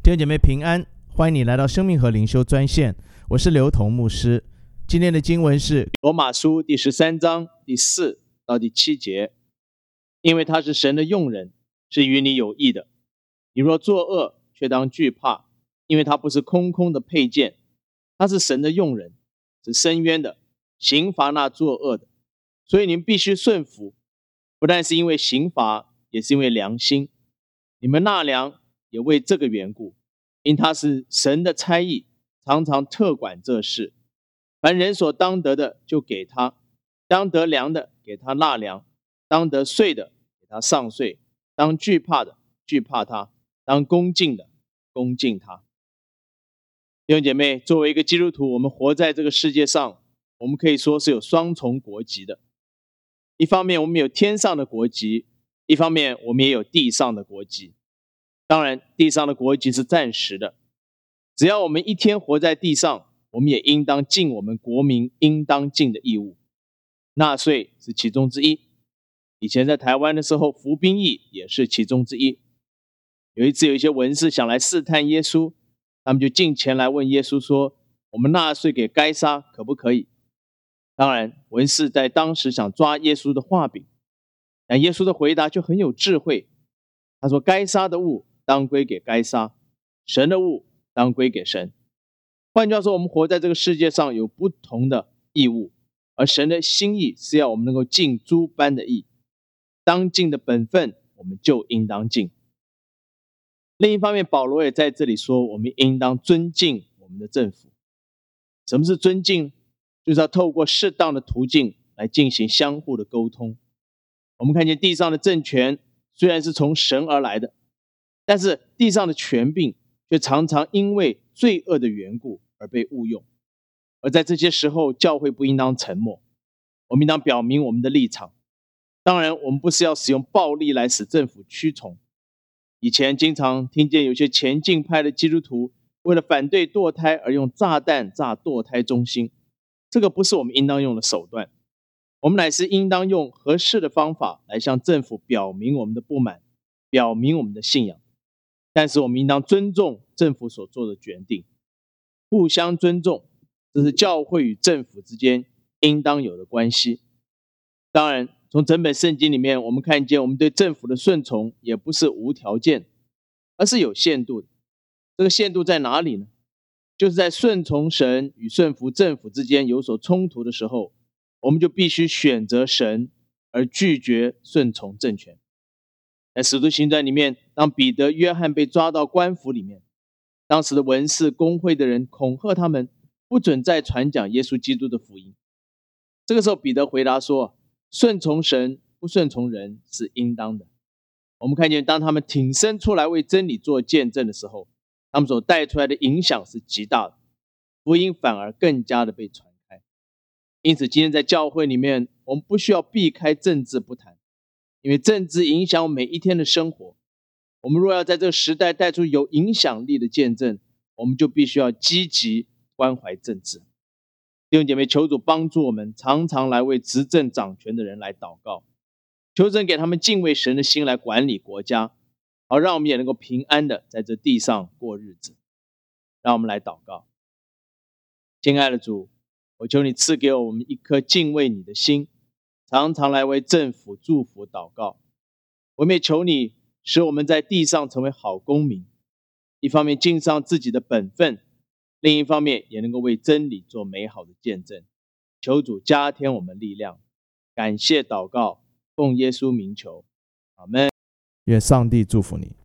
弟兄姐妹平安，欢迎你来到生命和灵修专线，我是刘同牧师。今天的经文是罗马书第13章第4到第7节。因为他是神的用人，是与你有益的。你若作恶，却当惧怕，因为他不是空空的佩剑，他是神的用人，是伸冤的，刑罚那作恶的。所以你们必须顺服，不但是因为刑罚，也是因为良心。你们纳粮也为这个缘故，因他是神的差役，常常特管这事。凡人所当得的就给他，当得粮的给他纳粮，当得税的给他上税，当惧怕的惧怕他，当恭敬的恭敬他。弟兄姐妹，作为一个基督徒，我们活在这个世界上，我们可以说是有双重国籍的。一方面我们有天上的国籍，一方面我们也有地上的国籍。当然地上的国籍是暂时的，只要我们一天活在地上，我们也应当尽我们国民应当尽的义务。纳税是其中之一，以前在台湾的时候，服兵役也是其中之一。有一次有一些文士想来试探耶稣，他们就进前来问耶稣说，我们纳税给该撒可不可以？当然文士在当时想抓耶稣的话柄，但耶稣的回答就很有智慧。他说，该撒的物当归给该撒，神的物当归给神。换句话说，我们活在这个世界上有不同的义务，而神的心意是要我们能够尽诸般的义，当尽的本分我们就应当尽。另一方面，保罗也在这里说，我们应当尊敬我们的政府。什么是尊敬？就是要透过适当的途径来进行相互的沟通。我们看见地上的政权虽然是从神而来的，但是地上的权柄却常常因为罪恶的缘故而被误用。而在这些时候，教会不应当沉默，我们应当表明我们的立场。当然我们不是要使用暴力来使政府屈从。以前经常听见有些前进派的基督徒为了反对堕胎而用炸弹炸堕胎中心，这个不是我们应当用的手段。我们乃是应当用合适的方法来向政府表明我们的不满，表明我们的信仰。但是我们应当尊重政府所做的决定，互相尊重，这是教会与政府之间应当有的关系。当然从整本圣经里面，我们看见我们对政府的顺从也不是无条件，而是有限度的。这个限度在哪里呢？就是在顺从神与顺服政府之间有所冲突的时候，我们就必须选择神，而拒绝顺从政权。在使徒行传里面，当彼得、约翰被抓到官府里面，当时的文士公会的人恐吓他们，不准再传讲耶稣基督的福音。这个时候彼得回答说，顺从神不顺从人是应当的。我们看见当他们挺身出来为真理做见证的时候，他们所带出来的影响是极大的，福音反而更加的被传开。因此今天在教会里面，我们不需要避开政治不谈，因为政治影响我们每一天的生活。我们若要在这个时代带出有影响力的见证，我们就必须要积极关怀政治。弟兄姐妹，求主帮助我们常常来为执政掌权的人来祷告，求神给他们敬畏神的心来管理国家，好让我们也能够平安的在这地上过日子。让我们来祷告。亲爱的主，我求你赐给我们一颗敬畏你的心，常常来为政府祝福祷告。我们也求你使我们在地上成为好公民，一方面尽上自己的本分，另一方面也能够为真理做美好的见证。求主加添我们力量。感谢祷告，奉耶稣名求，阿们。愿上帝祝福你。